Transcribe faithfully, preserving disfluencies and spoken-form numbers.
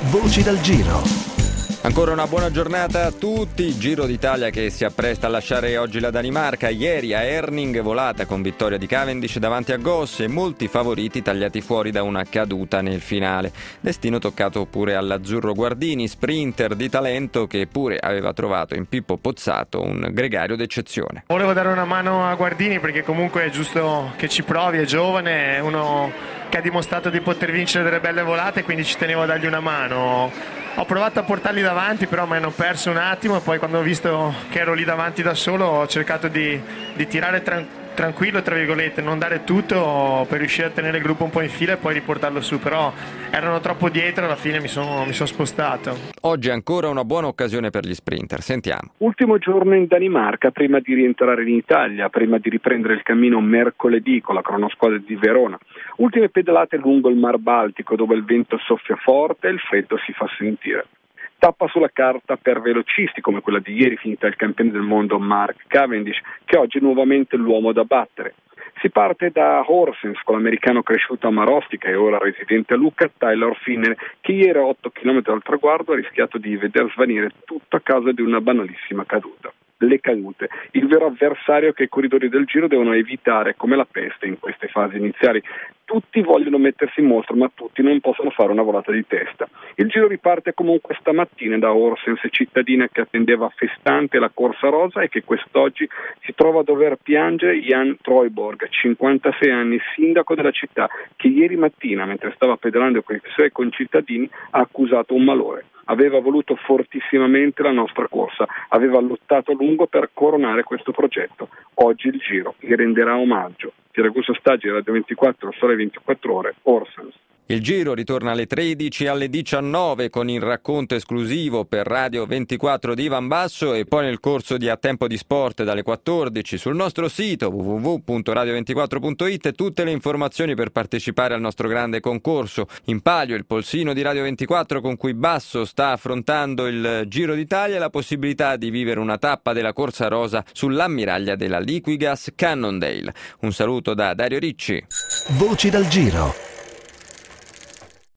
Voci dal Giro. Ancora una buona giornata a tutti. Giro d'Italia che si appresta a lasciare oggi la Danimarca. Ieri a Herning volata con vittoria di Cavendish davanti a Goss e molti favoriti tagliati fuori da una caduta nel finale. Destino toccato pure all'azzurro Guardini, sprinter di talento che pure aveva trovato in Pippo Pozzato un gregario d'eccezione. Volevo dare una mano a Guardini perché comunque è giusto che ci provi, è giovane, è uno che ha dimostrato di poter vincere delle belle volate, quindi ci tenevo a dargli una mano. Ho provato a portarli davanti, però mi hanno perso un attimo e poi quando ho visto che ero lì davanti da solo ho cercato di, di tirare tran- tranquillo, tra virgolette, non dare tutto per riuscire a tenere il gruppo un po' in fila e poi riportarlo su, però erano troppo dietro e alla fine mi sono, mi sono spostato. Oggi è ancora una buona occasione per gli sprinter, sentiamo. Ultimo giorno in Danimarca prima di rientrare in Italia, prima di riprendere il cammino mercoledì con la cronosquadra di Verona. Ultime pedalate lungo il Mar Baltico dove il vento soffia forte e il freddo si fa sentire. Tappa sulla carta per velocisti come quella di ieri finita il campione del mondo Mark Cavendish, che oggi è nuovamente l'uomo da battere. Si parte da Horsens con l'americano cresciuto a Marostica e ora residente a Lucca, Tyler Finney, che ieri a otto chilometri dal traguardo ha rischiato di veder svanire tutto a causa di una banalissima caduta. Le cadute, il vero avversario che i corridori del Giro devono evitare come la peste in queste fasi iniziali. Tutti vogliono mettersi in mostra, ma tutti non possono fare una volata di testa. Il Giro riparte comunque stamattina da Horsens, cittadina che attendeva festante la corsa rosa e che quest'oggi si trova a dover piangere Jan Trøjborg, cinquantasei anni, sindaco della città, che ieri mattina, mentre stava pedalando con i suoi concittadini, ha accusato un malore. Aveva voluto fortissimamente la nostra corsa, aveva lottato a lungo per coronare questo progetto. Oggi il Giro gli renderà omaggio. Siracusa Staggi, Radio ventiquattro, Sole ventiquattro Ore, Horsens. Il Giro ritorna alle tredici e alle diciannove con il racconto esclusivo per Radio ventiquattro di Ivan Basso e poi nel corso di A Tempo di Sport dalle quattordici sul nostro sito w w w punto radio ventiquattro punto i t tutte le informazioni per partecipare al nostro grande concorso. In palio il polsino di Radio ventiquattro con cui Basso sta affrontando il Giro d'Italia e la possibilità di vivere una tappa della Corsa Rosa sull'ammiraglia della Liquigas Cannondale. Un saluto da Dario Ricci. Voci dal Giro.